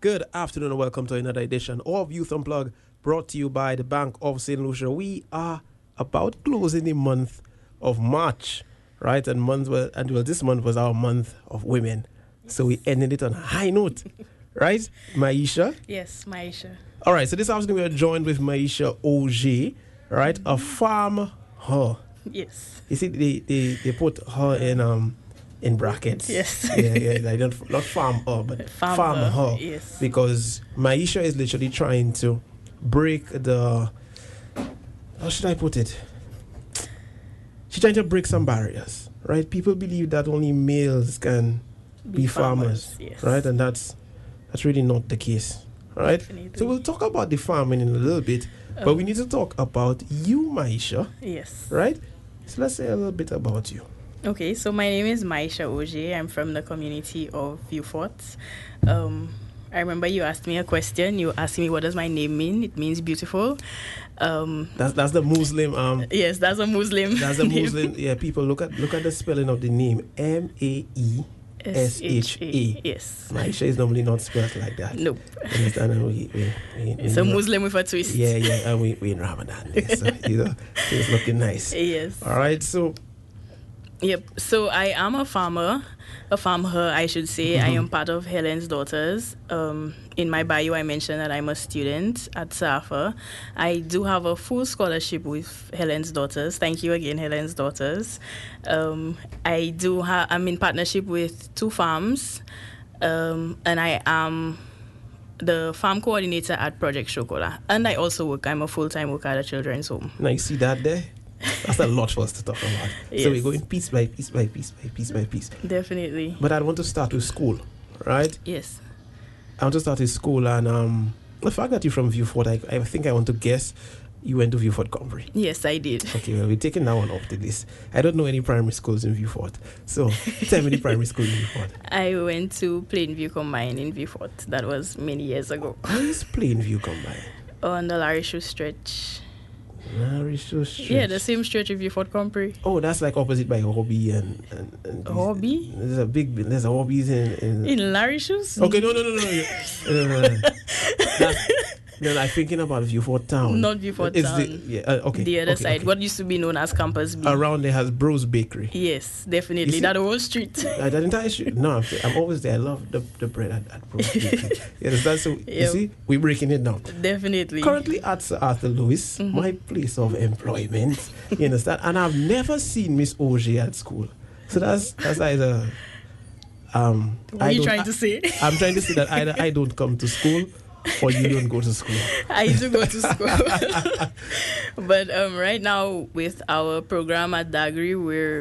Good afternoon and welcome to another edition of Youth Unplugged, brought to you by the Bank of St. Lucia. We are about closing the month of March, right? And this month was our month of women. So we ended it on a high note, right? Maisha? Yes, Maisha. All right, so this afternoon we are joined with Maisha Auger, right? A farm her. Yes. You see, they put her in brackets. Yes. Yeah, like not farm her, but farm her. Yes. Because Maisha is literally trying to break the, how should I put it? She's trying to break some barriers, right? People believe that only males can be farmers, yes. right? And that's really not the case, right? Definitely. So we'll talk about the farming in a little bit, but we need to talk about you, Maisha. Yes. Right? So let's say a little bit about you. Okay, so my name is Maisha Auger. I'm from the community of Vieux Fort. I remember you asked me a question. You asked me, what does my name mean? It means beautiful. That's the Muslim. Yes, that's a Muslim. That's a Muslim. Yeah, people look at the spelling of the name. Maesha. Yes. Maisha is normally not spelled like that. Nope. It's a Muslim with a twist. Yeah, and we in Ramadan. Yeah, so it's looking nice. Yes. All right, so. Yep. So I am a farmer, I should say. I am part of Helen's Daughters. In my bio, I mentioned that I'm a student at SAFA. I do have a full scholarship with Helen's Daughters. Thank you again, Helen's Daughters. I'm in partnership with 2 farms, and I am the farm coordinator at Project Shokola. And I also I'm a full-time worker at a children's home. Now you see that there? That's a lot for us to talk about. Yes. So we're going piece by piece by piece by piece by piece. Definitely. But I want to start with school, right? Yes. I want to start with school, and the fact that you're from Vieux Fort, I think I want to guess you went to Vieux Fort Compre. Yes, I did. Okay, well, we're taking that one off the list. I don't know any primary schools in Vieux Fort. So tell me the primary school in Vieux Fort. I went to Plainview Combine in Vieux Fort. That was many years ago. Where is Plainview Combine? On the Larry Shoe stretch. Larry Shoe stretch? Yeah, the same stretch of Vieux Fort Compre. Oh, that's like opposite by Hobby and Hobby? There's a Hobbies in Larry Shoes? Okay, no. Then I'm thinking about Vieux Fort Town. Not Vieux Fort Town. Okay. The other side. Okay. What used to be known as Campus B. Around there has Bros Bakery. Yes, definitely. That whole street. That entire street. No, I'm always there. I love the bread at Bros Bakery. You see, we're breaking it down. Definitely. Currently at Sir Arthur Lewis, my place of employment. You understand? And I've never seen Miss Auger at school. So that's either. What are you trying to say? I'm trying to say that either I don't come to school or you don't go to school. I do go to school. But right now, with our program at Dagri,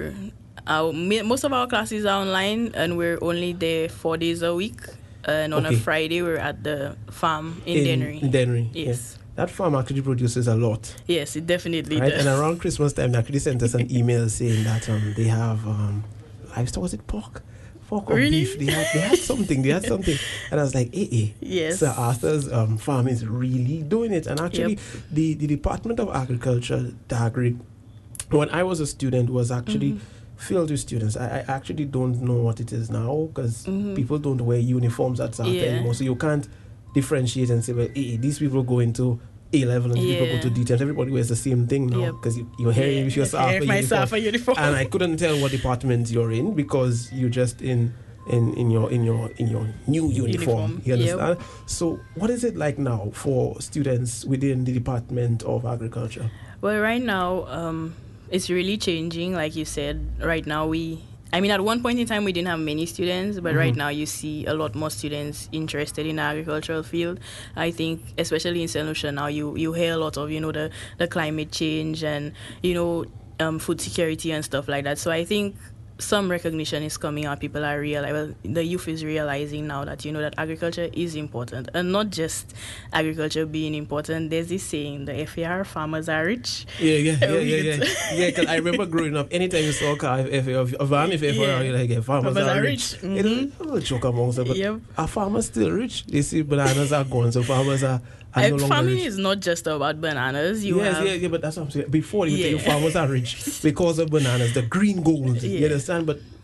most of our classes are online, and we're only there 4 days a week. And on a Friday, we're at the farm in Dennery. In Dennery, yes. That farm actually produces a lot. Yes, it definitely does. And around Christmas time, they actually sent us an email saying that they have livestock. Was it pork? Or really? Beef. They had something. And I was like, yes. Sir Arthur's farm is really doing it. And actually, the Department of Agriculture, Dagri, when I was a student, was actually filled with students. I actually don't know what it is now, because people don't wear uniforms at Sir Arthur anymore. So you can't differentiate and say, well, these people go into A-level and people go to D10. Everybody wears the same thing now, because you're hearing with your SAFA uniform. And I couldn't tell what department you're in, because you're just in your new uniform. You understand? So what is it like now for students within the Department of Agriculture? Well, right now, it's really changing. Like you said, right now at one point in time, we didn't have many students, but right now you see a lot more students interested in the agricultural field. I think, especially in St. Lucia now, you hear a lot of, the climate change and, food security and stuff like that. So I think some recognition is coming out. People are the youth is realizing now that, that agriculture is important, and not just agriculture being important. There's this saying, the FAR, farmers are rich. Yeah. Because I remember growing up, anytime you saw a car, you're like, farmers are rich. It's a little joke amongst them, but are farmers still rich? They see bananas are gone, so farmers are farming is not just about bananas. But that's what I'm saying. Before you tell you farmers are rich because of bananas, the green gold. You understand? But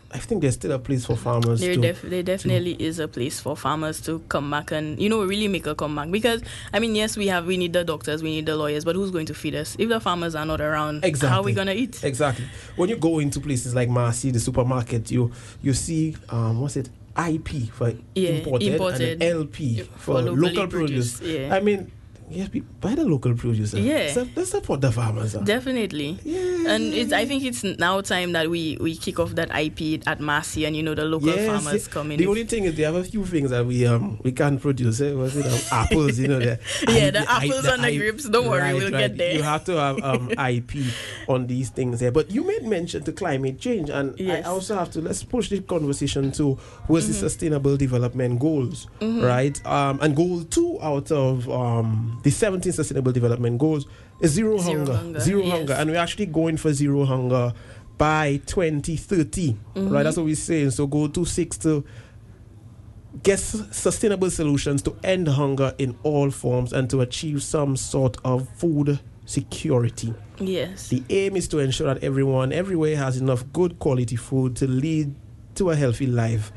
I think there's still a place for farmers. There definitely is a place for farmers to come back and really make a comeback, because I mean, yes, we need the doctors, we need the lawyers, but who's going to feed us if the farmers are not around? Exactly. How are we gonna eat? Exactly. When you go into places like Marcy, the supermarket, you see what's it, IP for imported and LP for local produce. Yeah. I mean, yes, buy the local producer. Yeah. So let's support the farmers. Definitely. Yeah. And I think it's now time that we kick off that IP at Marcy, and the local farmers come in. The only thing is they have a few things that we can't produce. Was it apples? The apples and the grapes. Don't worry, we'll get there. You have to have IP on these things there. But you made mention to climate change, and I also have to, let's push the conversation to what's the Sustainable Development Goals, right? And goal 2 out of the 17 Sustainable Development Goals is zero hunger. Zero hunger. And we're actually going for zero hunger by 2030. Right? That's what we're saying. So goal 2 seeks to get sustainable solutions to end hunger in all forms and to achieve some sort of food security. Yes. The aim is to ensure that everyone everywhere has enough good quality food to lead to a healthy life.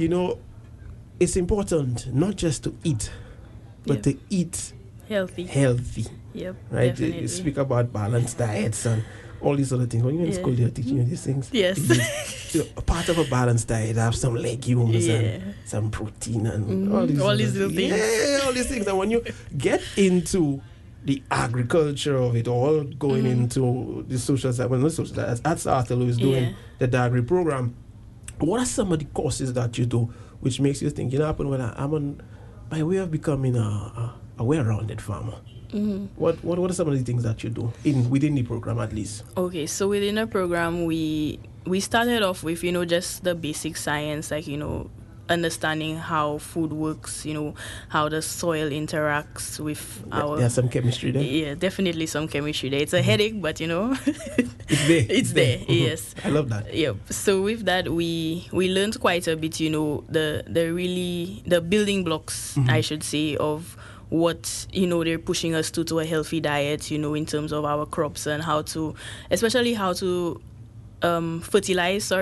It's important not just to eat, but to eat healthy. Yep. Right? Definitely. You speak about balanced diets and all these other things. When you're in school, they're teaching you these things. Yes. A part of a balanced diet, have some legumes and some protein and all these little things. Yeah, all these things. And when you get into the agriculture of it all, going into the social side, not social side, as Arthur is doing the Dagri program, what are some of the courses that you do which makes you think, I'm on my way of becoming a well-rounded farmer? What are some of the things that you do within the program, at least? Okay, so within the program, we started off with just the basic science, like understanding how food works, how the soil interacts with our. There's some chemistry there. Yeah, definitely some chemistry there. It's a headache, but it's there. It's there. Yes, I love that. Yep. So with that, we learned quite a bit. The building blocks, I should say, of what they're pushing us to a healthy diet, in terms of our crops and especially how to fertilize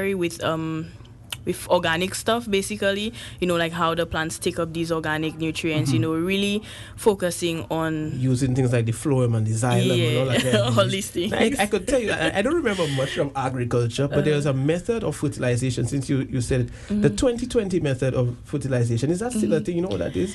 with organic stuff, basically, like how the plants take up these organic nutrients, really focusing on using things like the phloem and the xylem and all that. All these things. I could tell you, I don't remember much from agriculture, but there's a method of fertilization, since you said it, the 20-20 method of fertilization. Is that still a thing? You know what that is?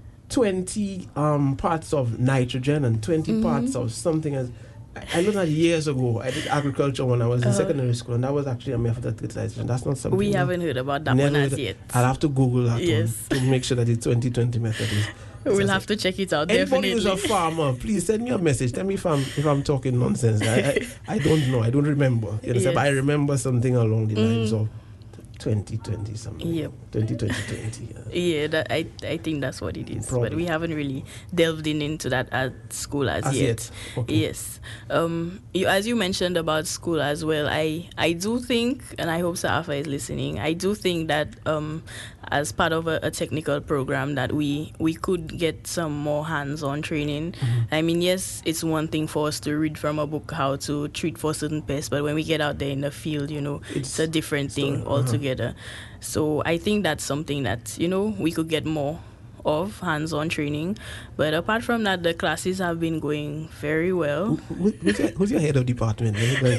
20 parts of nitrogen and 20 parts of something else. I know that years ago I did agriculture when I was in secondary school, and that was actually a method of fertilization. That's not something we haven't heard about that one as yet. I'll have to Google that one to make sure that the 20-20 method is. We'll have to check it out. Anybody definitely. who's a farmer, please send me a message. Tell me if I'm talking nonsense. I don't know. I don't remember. But I remember something along the lines of 2020 something. Yep. 2020. Yeah, I think that's what it is. Probably. But we haven't really delved into that at school as yet. Okay. Yes. As you mentioned about school as well, I do think, and I hope Saafa is listening, I do think that as part of a technical program that we could get some more hands-on training. I mean, yes, it's one thing for us to read from a book how to treat for certain pests, but when we get out there in the field, it's a different thing altogether. So I think that's something that, we could get more of hands-on training. But apart from that, the classes have been going very well. Who's your head of department?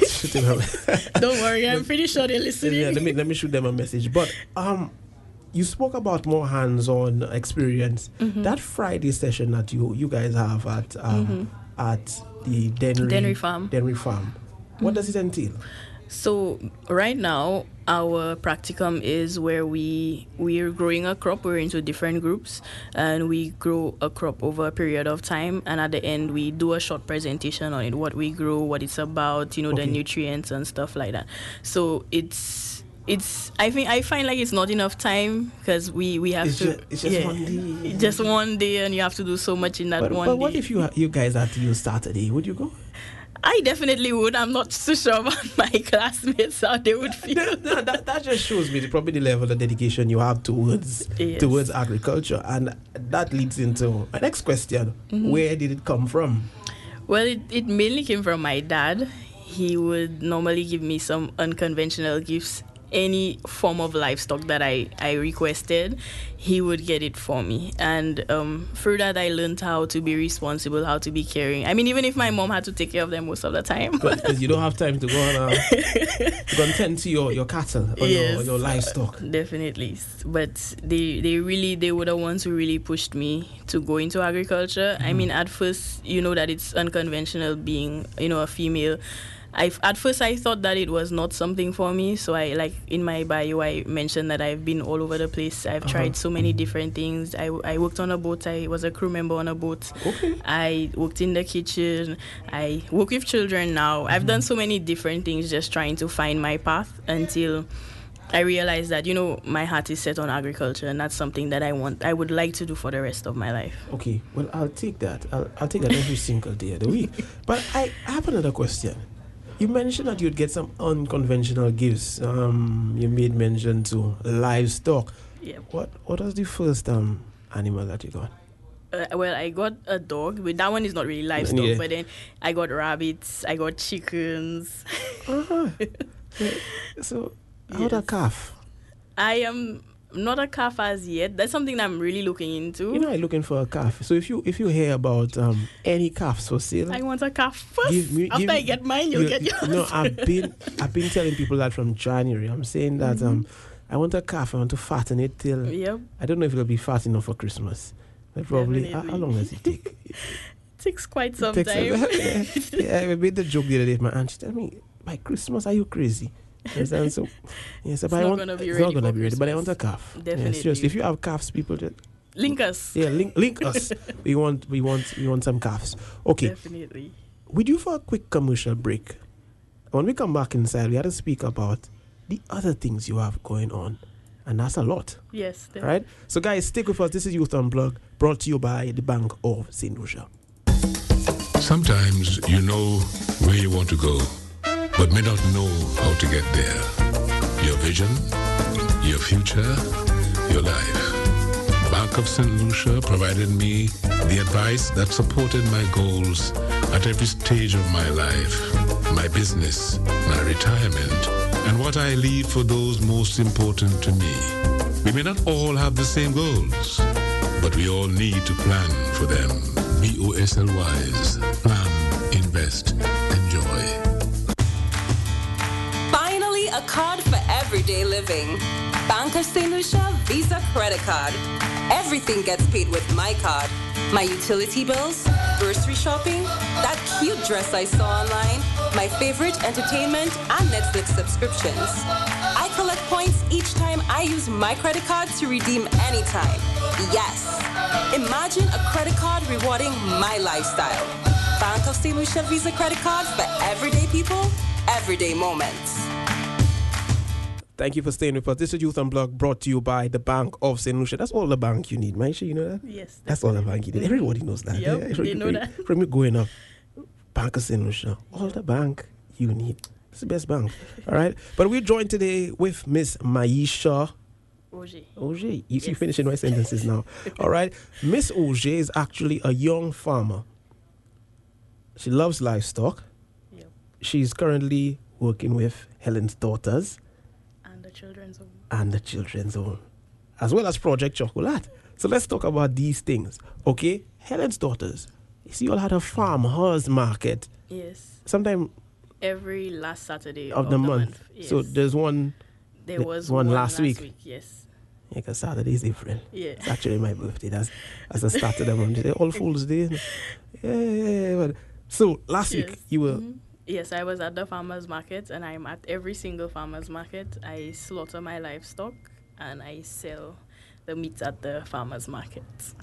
Don't worry, I'm pretty sure they're listening. Yeah, let me shoot them a message. But you spoke about more hands-on experience. That Friday session that you guys have at the Dennery Farm. What does it entail? So right now, our practicum is where we're growing a crop. We're into different groups, and we grow a crop over a period of time. And at the end, we do a short presentation on it, what we grow, what it's about, the nutrients and stuff like that. So it's I find like it's not enough time because we have it's just 1 day. Just 1 day, and you have to do so much in that 1 day. But what if you guys had to use Saturday? Would you go? I definitely would. I'm not so sure about my classmates how they would feel. That just shows me probably the level of dedication you have towards agriculture, and that leads into my next question: where did it come from? Well, it mainly came from my dad. He would normally give me some unconventional gifts any form of livestock that I requested, he would get it for me. And through that, I learned how to be responsible, how to be caring. I mean, even if my mom had to take care of them most of the time. Because you don't have time to go and tend to your cattle or your livestock. Definitely. But they were the ones who really pushed me to go into agriculture. I mean, at first, you know that it's unconventional being, a female. At first I thought that it was not something for me, so I, like in my bio, I mentioned that I've been all over the place. I've tried so many different things. I worked on a boat. I was a crew member on a boat. Okay. I worked in the kitchen. I work with children now. I've done so many different things, just trying to find my path until I realized that, my heart is set on agriculture, and that's something that I would like to do for the rest of my life. Okay, well, I'll take that. I'll take that every single day of the week. But I have another question. You mentioned that you'd get some unconventional gifts. You made mention to livestock. Yep. What was the first animal that you got? Well, I got a dog. But that one is not really livestock. Yeah. But then I got rabbits. I got chickens. Uh-huh. So, how about a calf? I am not a calf as yet. That's something that I'm really looking into. I'm looking for a calf. So if you hear about any calves for sale, I want a calf first. After I get mine, you'll get yours. No, I've been telling people that from January. I'm saying that I want a calf. I want to fatten it till. Yep. I don't know if it'll be fat enough for Christmas. But probably. How long does it take? It takes quite some time. Yeah, I made the joke the other day. My aunt, she told me, by Christmas, are you crazy? Yes, and so yes, but it's not going to be ready. But I want a calf. Definitely. Yeah, seriously, if you have calves, people just link us. Yeah, link us. We want some calves. Okay. Definitely. We do for a quick commercial break. When we come back inside, we have to speak about the other things you have going on, and that's a lot. Yes. Definitely. Right. So, guys, stick with us. This is Youth Unplugged, brought to you by the Bank of St. Lucia. Sometimes you know where you want to go, but may not know how to get there. Your vision, your future, your life. Bank of St. Lucia provided me the advice that supported my goals at every stage of my life, my business, my retirement, and what I leave for those most important to me. We may not all have the same goals, but we all need to plan for them. BOSLYs. Plan, invest, enjoy. Finally, a card for everyday living. Bank of St. Lucia Visa Credit Card. Everything gets paid with my card. My utility bills, grocery shopping, that cute dress I saw online, my favorite entertainment, and Netflix subscriptions. I collect points each time I use my credit card to redeem anytime. Yes. Imagine a credit card rewarding my lifestyle. Bank of St. Lucia Visa Credit Card for everyday people, everyday moments. Thank you for staying with us. This is Youth Unplugged, brought to you by the Bank of St. Lucia. That's all the bank you need. Maisha, you know that? Yes. That's all the bank you need. Everybody knows that. Yep, Yeah, they know that. From me growing up, Bank of St. Lucia, all the bank you need. It's the best bank. All right? But we're joined today with Miss Maisha Auger. You finishing my sentences now. All right? Miss Auger is actually a young farmer. She loves livestock. Yep. She's currently working with Helen's Daughters. And the children's home. As well as Project Chocolate. So let's talk about these things. Okay? Helen's Daughters. You see, you all had a farmer's market. Yes. Sometime every last Saturday of the month. Yes. So there's one. There was one last week. Yes. Yeah, because Saturday is April. Yeah. It's actually my birthday. That's the start of the month. All Fool's Day. Yeah. But, so last week you were. Mm-hmm. Yes, I was at the farmer's market, and I'm at every single farmer's market. I slaughter my livestock, and I sell the meat at the farmer's market.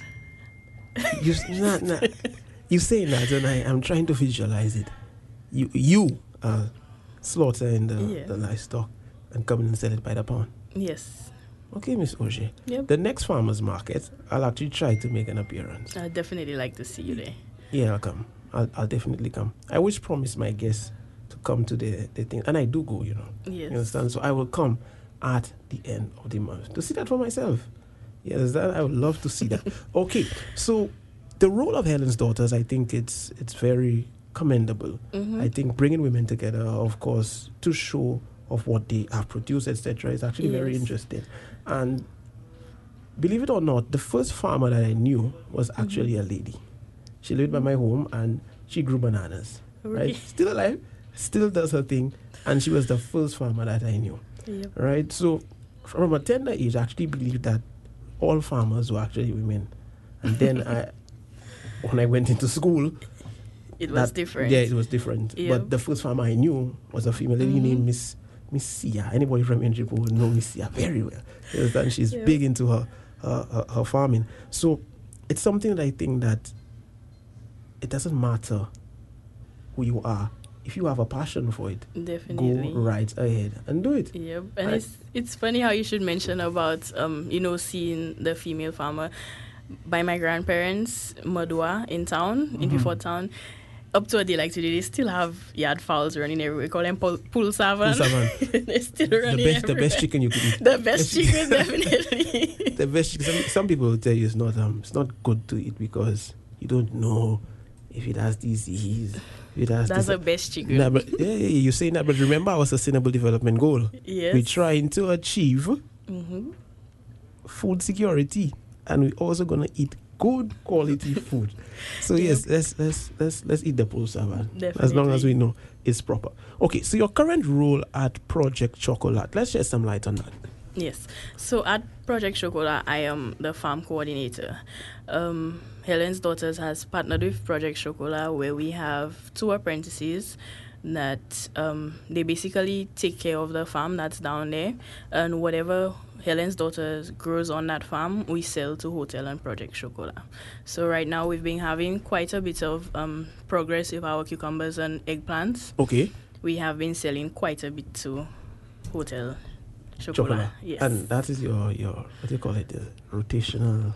You saying that, and I'm trying to visualize it. You slaughtering the livestock and coming and sell it by the pound. Yes. Okay, Miss Auger. Yep. The next farmer's market, I'll actually try to make an appearance. I'd definitely like to see you there. Yeah, I'll come. I'll definitely come. I always promise my guests to come to the thing, and I do go, you know. Yes. You understand? So I will come at the end of the month to see that for myself. You understand? I would love to see that. Okay, so the role of Helen's Daughters, I think it's very commendable. Mm-hmm. I think bringing women together, of course, to show of what they have produced, etc. It's actually very Yes. interesting. And believe it or not, the first farmer that I knew was actually a lady. She lived by my home and she grew bananas. Right? Really? Still alive, still does her thing, and she was the first farmer that I knew. Yep. Right? So from a tender age, I actually believed that all farmers were actually women. And then when I went into school, It was different. Yeah, it was different. Yep. But the first farmer I knew was a female lady named Miss Sia. Anybody from Enjipo would know Miss Sia very well. You understand? She's Yep. big into her farming. So it's something that I think that it doesn't matter who you are. If you have a passion for it, Definitely. go right ahead and do it. Yep, and Right. it's funny how you should mention about seeing the female farmer. By my grandparents, Madua in town, in Beaufort town, up to a day like today, they still have yard fowls running everywhere. We call them pool savan. Pool savan. They're still running The everywhere. best chicken you could eat. The best chicken, definitely. The best chicken. Some people will tell you it's not good to eat because you don't know if it has disease. If it has That's this. the best chicken. Nah, but you're saying that, but remember our sustainable development goal. Yes. We're trying to achieve food security, and we're also gonna eat good quality food. So yes, let's eat the pool savan as long as we know it's proper. Okay, so your current role at Project Chocolate. Let's shed some light on that. Yes. So at Project Chocolat, I am the farm coordinator. Helen's Daughters has partnered with Project Chocolat, where we have 2 apprentices that they basically take care of the farm that's down there, and whatever Helen's Daughters grows on that farm, we sell to Hotel and Project Chocolat. So right now we've been having quite a bit of progress with our cucumbers and eggplants. Okay. We have been selling quite a bit to Hotel Chocolat. Chocolate. Yes. And that is your what do you call it? The rotational.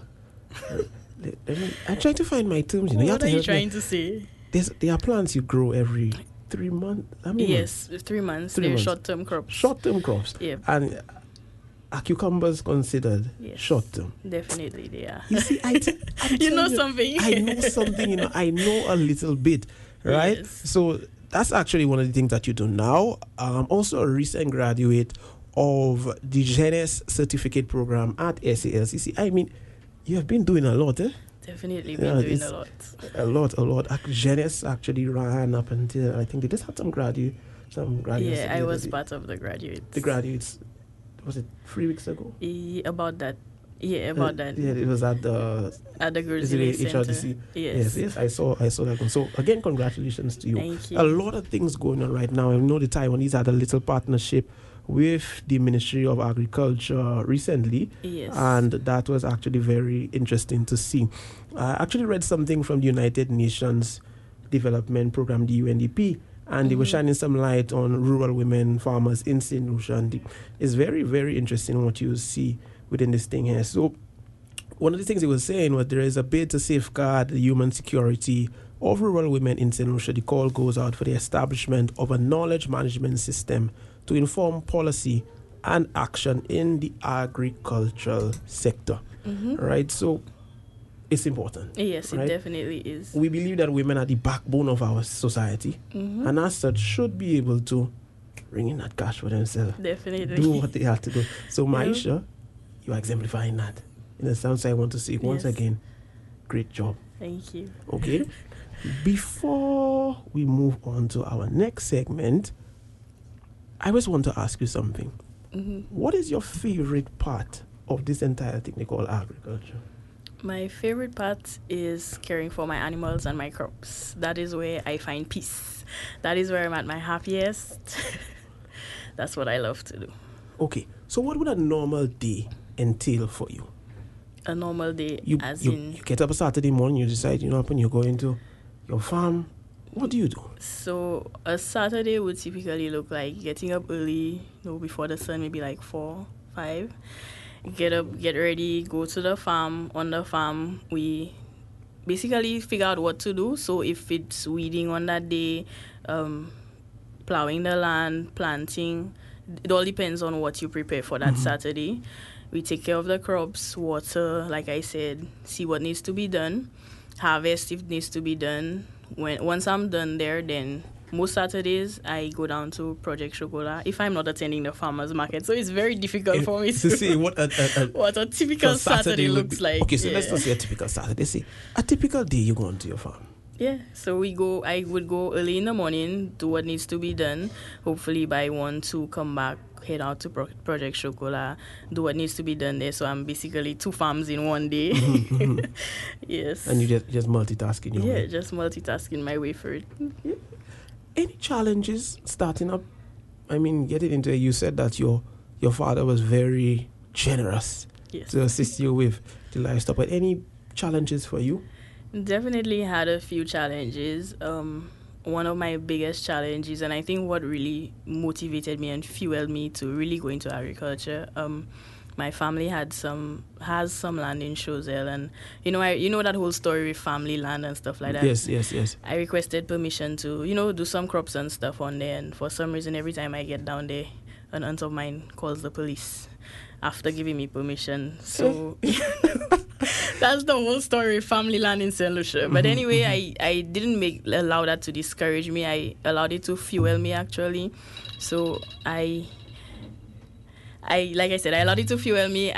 I'm trying to find my terms. You know, What are you help me. trying to say? There are plants you grow every 3 months. I mean, Yes, 3 months. 3 They're months. short-term crops. Short-term crops. Yep. And are cucumbers considered Yes. short-term? Definitely they are. You see, I'm You know telling something. I know something. I know a little bit, right? Yes. So that's actually one of the things that you do now. I'm also a recent graduate of the Genes Certificate Program at SALCC. I mean, you have been doing a lot, eh? Definitely Yeah, been doing it's- a lot. A lot. Genes actually ran up until, I think they just had some graduates. Yeah, I was the part of the graduates. graduates. Was it 3 weeks ago? About that. Yeah, about that. Yeah, it was at the At the Girls is it Village Center. HRDC? Yes. Yes, I saw that one. So again, congratulations to you. Thank you. A lot of things going on right now. I know the Taiwanese had a little partnership with the Ministry of Agriculture recently, Yes. and that was actually very interesting to see. I actually read something from the United Nations Development Program, the UNDP, and they were shining some light on rural women farmers in St. Lucia. And it's very, very interesting what you see within this thing here. So one of the things he was saying was there is a bid to safeguard the human security of rural women in St. Lucia. The call goes out for the establishment of a knowledge management system to inform policy and action in the agricultural sector. Right? So it's important. Yes, it right? definitely is. We believe that women are the backbone of our society, and as such should be able to bring in that cash for themselves, Definitely. do what they have to do. So Maisha, you are exemplifying that. In the sense, I want to say once Yes. again, great job. Thank you. Okay. Before we move on to our next segment, I just want to ask you something. What is your favorite part of this entire thing they call agriculture? My favorite part is caring for my animals and my crops. That is where I find peace. That is where I'm at my happiest. That's what I love to do. Okay, so what would a normal day entail for you? A normal day, You get up a Saturday morning, you decide, when you go into your farm. What do you do? So a Saturday would typically look like getting up early, before the sun, maybe like 4, 5. Get up, get ready, go to the farm. On the farm, we basically figure out what to do. So if it's weeding on that day, plowing the land, planting, it all depends on what you prepare for that Saturday. We take care of the crops, water, like I said, see what needs to be done, harvest if needs to be done. Once I'm done there, then most Saturdays I go down to Project Chocolat if I'm not attending the farmers market. So it's very difficult for me to see what a typical Saturday looks like. Okay, so let's not say a typical Saturday. See, a typical day you go onto your farm. Yeah, so I would go early in the morning, do what needs to be done. Hopefully by 1, 2, come back, head out to Project Chocolat, do what needs to be done there. So I'm basically 2 farms in one day. Yes. And you just multitasking your way. Yeah, just multitasking my way through it. Yeah. Any challenges starting up? I mean, getting into it, you said that your father was very generous to assist you with the livestock. But any challenges for you? Definitely had a few challenges. One of my biggest challenges, and I think what really motivated me and fueled me to really go into agriculture, my family has some land in Choiseul, and you know that whole story with family land and stuff like that. Yes. I requested permission to do some crops and stuff on there, and for some reason every time I get down there, an aunt of mine calls the police after giving me permission. So that's the whole story, family land in St. Lucia. But anyway, I didn't allow that to discourage me. I allowed it to fuel me, actually. So like I said, I allowed it to fuel me.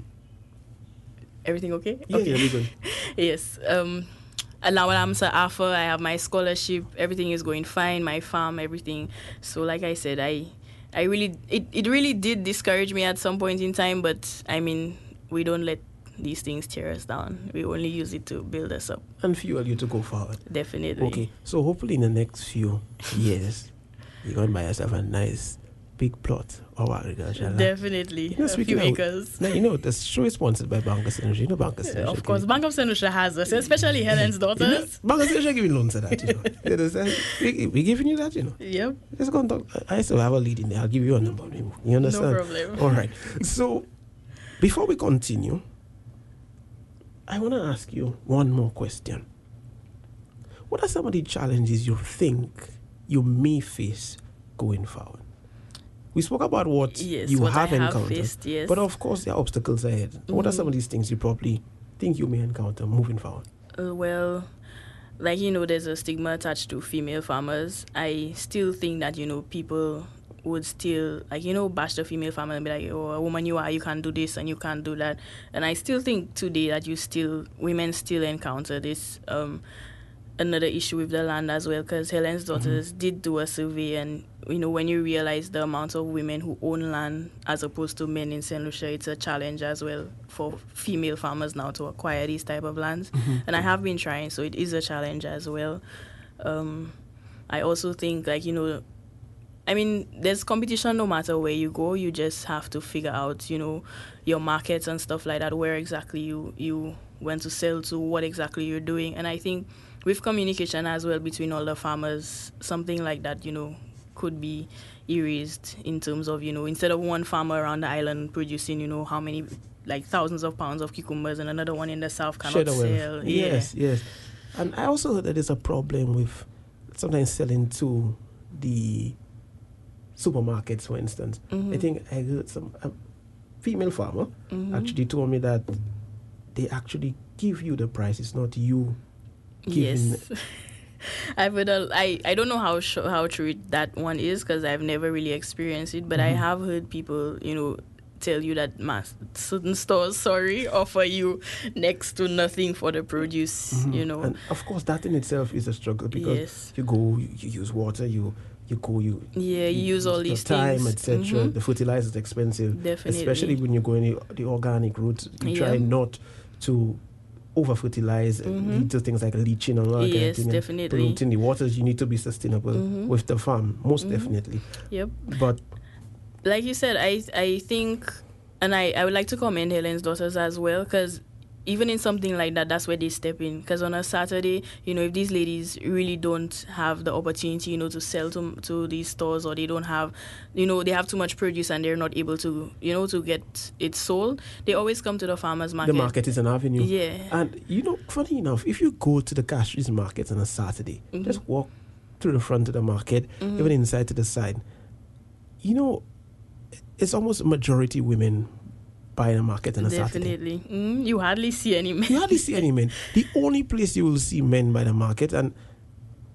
Everything okay? Yeah, we're good. Yes. And now I'm Sir Arthur. I have my scholarship. Everything is going fine. My farm, everything. So like I said, it really did discourage me at some point in time. But I mean, we don't let these things tear us down. We only use it to build us up and fuel you to go forward. Definitely. Okay, so hopefully in the next few years you're going to buy yourself a nice big plot of agriculture. Definitely. A few acres. Now, the show is sponsored by Bank of St. Lucia. You know Bank of St. Lucia. Of course, Bank of St. Lucia has us, especially Helen's daughters. Bank of St. Lucia giving loans to that, You understand? We're giving you that, Yep. Let's go and talk. I still have a lead in there. I'll give you a number. You understand? No problem. All right. So, before we continue, I want to ask you one more question. What are some of the challenges you think you may face going forward? We spoke about what you have encountered, faced, yes. But of course there are obstacles ahead. What are some of these things you probably think you may encounter moving forward? Well, there's a stigma attached to female farmers. I still think that, people would still, bash the female farmer and be like, oh, a woman you are, you can't do this and you can't do that. And I still think today that women still encounter this, another issue with the land as well, because Helen's daughters did do a survey, and when you realize the amount of women who own land as opposed to men in St. Lucia, it's a challenge as well for female farmers now to acquire these type of lands. And I have been trying, so it is a challenge as well. I also think there's competition no matter where you go. You just have to figure out your markets and stuff like that, where exactly you want to sell to, what exactly you're doing. And I think with communication as well between all the farmers, something like that, could be erased in terms of, instead of one farmer around the island producing, how many, thousands of pounds of cucumbers, and another one in the south cannot sell. Yes. And I also heard that there's a problem with sometimes selling to the supermarkets, for instance. I think I heard some female farmer actually told me that they actually give you the price. It's not you giving. Yes. I've heard I don't know how true that one is, because I've never really experienced it, but I have heard people, tell you that certain stores, offer you next to nothing for the produce, And of course, that in itself is a struggle, because you go, you use water, you use all these time, things, etc. The fertilizer is expensive, definitely, especially when you're going the organic route. You try not to over fertilize, lead to things like leaching and all that kind of thing. Definitely. Polluting the waters. You need to be sustainable with the farm, most definitely. Yep. But like you said, I think, and I would like to commend Helen's daughters as well, because even in something like that, that's where they step in. Because on a Saturday, if these ladies really don't have the opportunity, to sell to these stores, or they don't have, they have too much produce and they're not able to, to get it sold, they always come to the farmers market. The market is an avenue. Yeah. And, funny enough, if you go to the Castries market on a Saturday, just walk through the front of the market, even inside to the side, it's almost majority women buying a market on a Saturday. Definitely. You hardly see any men. The only place you will see men by the market, and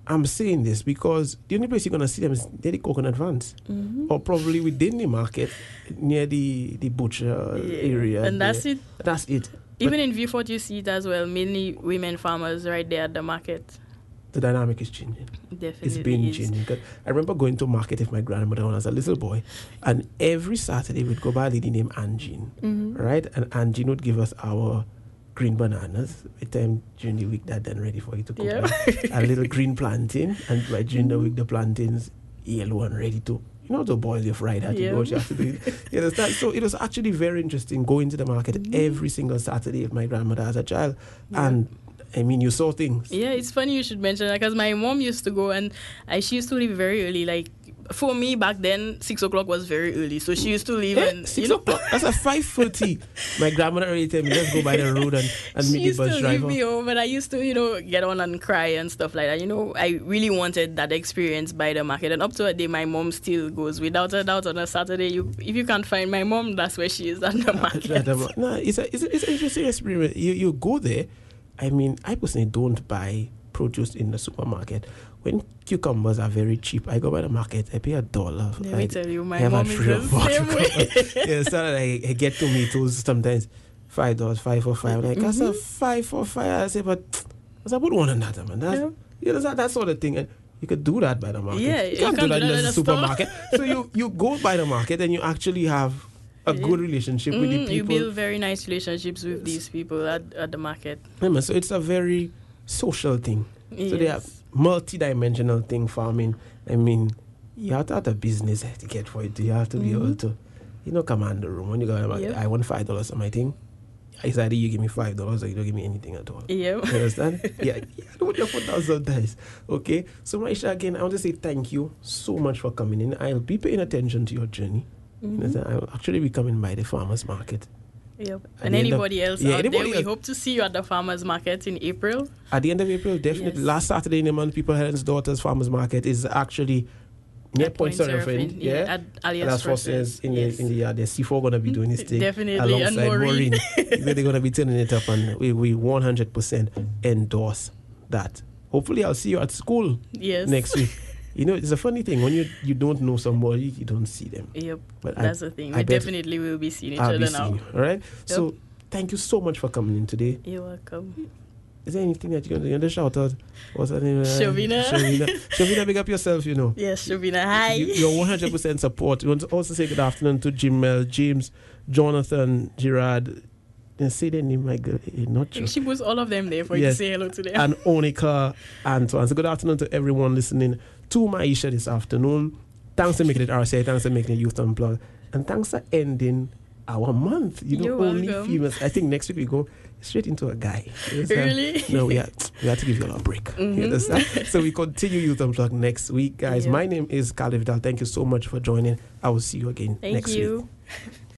I'm saying this because the only place you're going to see them is near the Coconut Vans, or probably within the market near the butcher area. And that's it. That's it. Even in Vieux-Fort, you see it as well. Mainly women farmers right there at the market. The dynamic is changing. Definitely, it's been changing. 'Cause I remember going to market with my grandmother when I was a little boy, and every Saturday we'd go by a lady named Angine, right? And Angine would give us our green bananas. By the time during the week that then ready for you to cook. Right? A little green plantain, and by during the week the plantains yellow and ready to to boil your fried hat. You know what you have to do. You understand? So it was actually very interesting going to the market every single Saturday with my grandmother as a child, and I mean, you saw things. Yeah, it's funny you should mention that because my mom used to go and she used to leave very early. Like, for me back then, 6 o'clock was very early. So she used to leave and 6 o'clock? That's at 5:30. My grandmother already told me, let's go by the road and meet the bus driver. She used to leave me home, but I used to, get on and cry and stuff like that. I really wanted that experience by the market. And up to a day, my mom still goes. Without a doubt, on a Saturday, if you can't find my mom, that's where she is at the market. No, it's an interesting experience. You go there. I mean, I personally don't buy produce in the supermarket. When cucumbers are very cheap, I go by the market, I pay $1. Let me tell you, my mom is the same way. Yeah, so I get tomatoes sometimes $5, 5 for 5. Like, that's a 5 for 5. I say, but I put one another, man. That's that sort of thing. And you could do that by the market. Yeah, you can't do that in the supermarket. So you go by the market and you actually have a good relationship with the people. You build very nice relationships with these people at the market. Yeah, so it's a very social thing. Yes. So they are multi-dimensional thing, farming. I mean, you have to have a business to get for it. You have to be able to, command the room. When you go, I want $5 on my thing. It's either you give me $5 or you don't give me anything at all. Yeah. You understand? Yeah. Put your foot down sometimes. Okay? So, Maisha, again, I want to say thank you so much for coming in. I'll be paying attention to your journey. I'll actually be coming by the farmers market. Yep. And anybody else out there, we hope to see you at the farmers market in April. At the end of April, definitely. Yes. Last Saturday in the month, People Helen's Daughters Farmers Market is actually near Point Seraphin. Yeah. At Alias Forces in the yard. There's C4 going to be doing this thing. Definitely. Alongside Maureen. They're going to be turning it up, and we 100% endorse that. Hopefully, I'll see you at school next week. It's a funny thing. When you don't know somebody, you don't see them. Yep, but that's the thing. We definitely will be seeing each other now. All right? Yep. So, thank you so much for coming in today. You're welcome. Is there anything that you're going to do? The shout out? What's her name? Shovina. Shovina, big up yourself, Yes, Shovina. Hi. Your 100% support. We want to also say good afternoon to Jimel, James, Jonathan, Gerard. Say their name, my girl. Not true. She puts all of them there for you to say hello to them. And Onika, Antoine. So good afternoon to everyone listening to Maisha this afternoon. Thanks for making it RCI. Thanks for making it Youth Unplugged. And thanks for ending our month. You're only welcome. females. I think next week we go straight into a guy. Really? No, we have to give you a little break. You understand? So we continue Youth Unplugged next week, guys. My name is Khalid Vidal. Thank you so much for joining. I will see you again next week. Thank you.